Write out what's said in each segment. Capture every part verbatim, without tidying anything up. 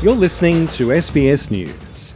You're listening to S B S News.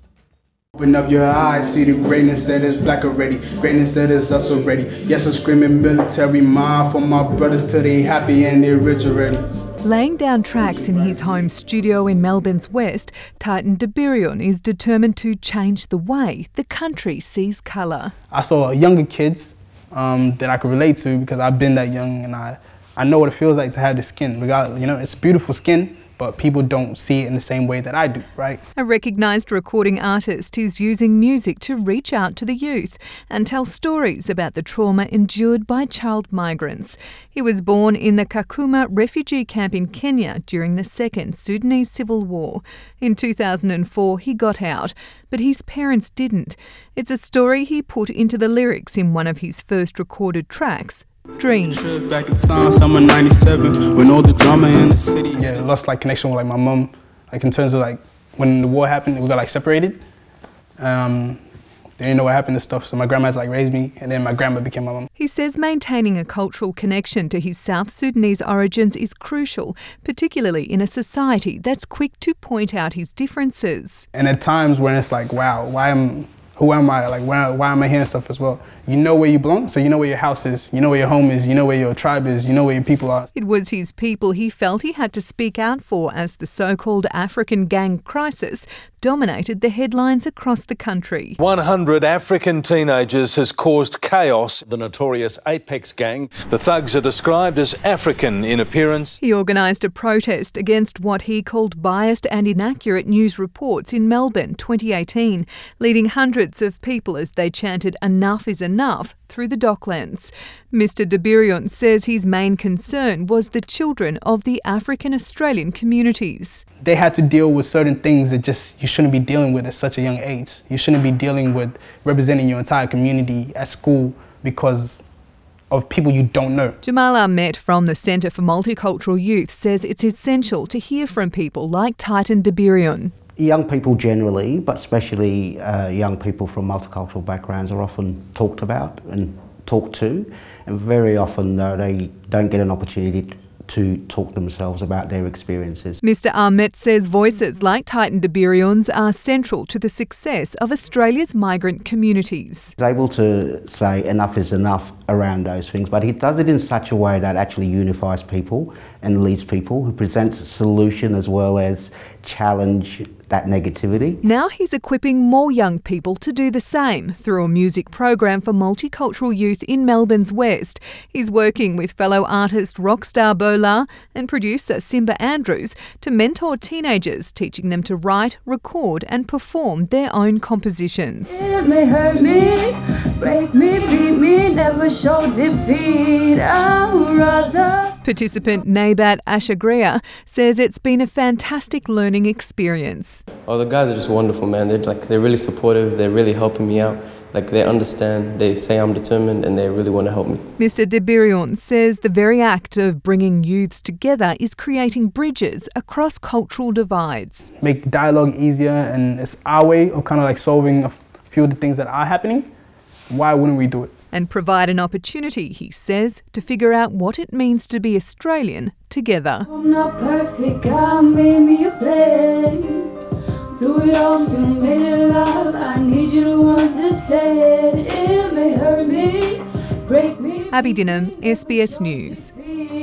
Open up your eyes, see the greatness that is black already. Greatness that is us already. Yes, I'm screaming military mind for my brothers till they happy and they're rich already. Laying down tracks in his home studio in Melbourne's West, Titan Debirion is determined to change the way the country sees colour. I saw younger kids um, that I could relate to because I've been that young, and I, I know what it feels like to have the skin. Regardless, you know, it's beautiful skin, but people don't see it in the same way that I do, right? A recognised recording artist is using music to reach out to the youth and tell stories about the trauma endured by child migrants. He was born in the Kakuma refugee camp in Kenya during the Second Sudanese Civil War. In two thousand four, he got out, but his parents didn't. It's a story he put into the lyrics in one of his first recorded tracks, Dreams. Back in time, summer ninety-seven, when all the drama in the city. Yeah, I lost like connection with like my mum, like in terms of like when the war happened, we got like separated. Um, they didn't know what happened and stuff, so my grandma had to like raise me, and then my grandma became my mum. He says maintaining a cultural connection to his South Sudanese origins is crucial, particularly in a society that's quick to point out his differences. And at times when it's like, wow, why am, who am I? Like, why, why am I here and stuff as well? You know where you belong, so you know where your house is, you know where your home is, you know where your tribe is, you know where your people are. It was his people he felt he had to speak out for as the so-called African gang crisis dominated the headlines across the country. one hundred African teenagers has caused chaos. The notorious Apex gang. The thugs are described as African in appearance. He organised a protest against what he called biased and inaccurate news reports in Melbourne twenty eighteen, leading hundreds of people as they chanted "Enough is enough" through the Docklands. Mister Debirion says his main concern was the children of the African Australian communities. They had to deal with certain things that just you shouldn't be dealing with at such a young age. You shouldn't be dealing with representing your entire community at school because of people you don't know. Jamal Ahmet from the Centre for Multicultural Youth says it's essential to hear from people like Titan Debirion. Young people generally, but especially uh, young people from multicultural backgrounds, are often talked about and talked to, and very often uh, they don't get an opportunity to talk themselves about their experiences. Mister Ahmet says voices like Titan Debirion's are central to the success of Australia's migrant communities. He's able to say enough is enough around those things, but he does it in such a way that actually unifies people and leads people, who presents a solution as well as challenge that negativity. Now he's equipping more young people to do the same through a music program for multicultural youth in Melbourne's West. He's working with fellow artist Rockstar Bola and producer Simba Andrews to mentor teenagers, teaching them to write, record and perform their own compositions. It may hurt me, break me, beat me, never show defeat. I'll rise up. Participant Nabat Ashagria says it's been a fantastic learning experience. Oh, the guys are just wonderful, man. They're like they're really supportive. They're really helping me out. Like they understand. They say I'm determined, and they really want to help me. Mister Debirion says the very act of bringing youths together is creating bridges across cultural divides. Make dialogue easier, and it's our way of kind of like solving a few of the things that are happening. Why wouldn't we do it? And provide an opportunity, he says, to figure out what it means to be Australian together. I'm not perfect, God made me a plan. Through it all, still made it love. I need you to understand. It may hurt me, break me. Abby Dinham, S B S News.